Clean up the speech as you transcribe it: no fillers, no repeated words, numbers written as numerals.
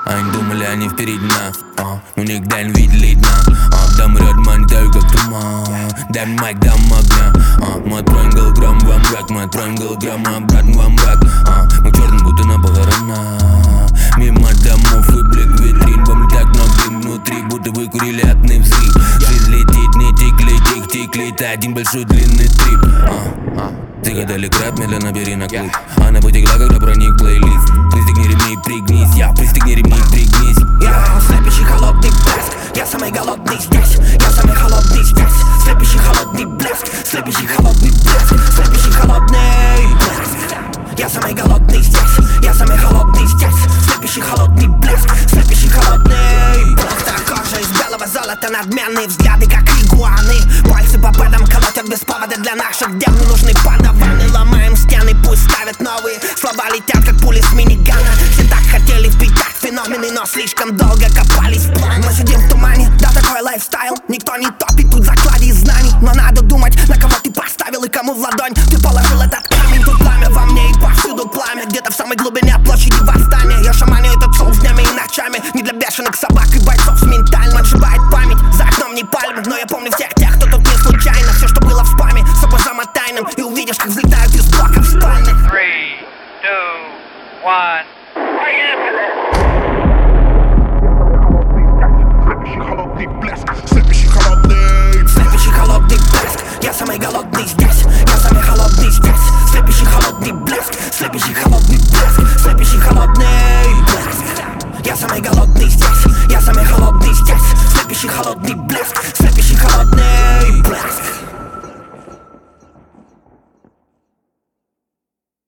Они думали, они впереди нас, у них день видно. Дам Редман только туман. Дай майк, дам огня. Мы откроем голограмму во мрак. Мы откроем голограмму обратно во мрак. Мы черным будто на похоронах. Мимо домов и блик витрин. Вам так много дым внутри, будто вы курили атный взрыв. Жизнь летит, не тикли, тик-тикли. Это один большой длинный трип. Загадали краб, медленно бери на клык. Она потекла, когда проник плейлист. Пристегни ремни, пригнись, пристегни ремни, пригнись. Я слепящий холодный блеск. Я самый голодный здесь. Я самый холодный здесь. Слепящий холодный блеск. Слепящий холодный блеск. Слепящий холодный блеск. Я самый голодный здесь. Я самый холодный здесь. Слепящий холодный блеск. Слепящий холодный блеск. Кожа из белого золота, надменные взгляды, как игуаны. Пальцы по падам колотят без повода. Для наших дел не нужны подаваны. Ломаем стены, пусть ставят новые. Слова летят, как пули с минигана. Все так хотели впитать феномены, но слишком долго копались в плане. Мы сидим в тумане, да, такой лайфстайл. Никто не топит, тут заклади знаний. Но надо думать, на кого ты поставил и кому в ладонь ты положил этот камень. Тут пламя во мне и повсюду пламя. Где-то в самой глубине площади восстания. Я шаманю этот соус днями и ночами. Не для бешеных собак и бойцов с ментальным. Отшибает память, за окном не пальмы. Но я помню всех тех, кто тут не случайно. Все, что было в спаме, с собой замотайным. И увидишь, как взлетают из блоков в спальне. 3, 2, 1. Слепящий холодный блеск. Я самый голодный здесь. Я самый холодный здесь. Слепящий холодный блеск. Слепящий холодный блеск. Слепящий холодный блеск. Я самый голодный здесь. Я самый холодный здесь. Слепящий холодный блеск.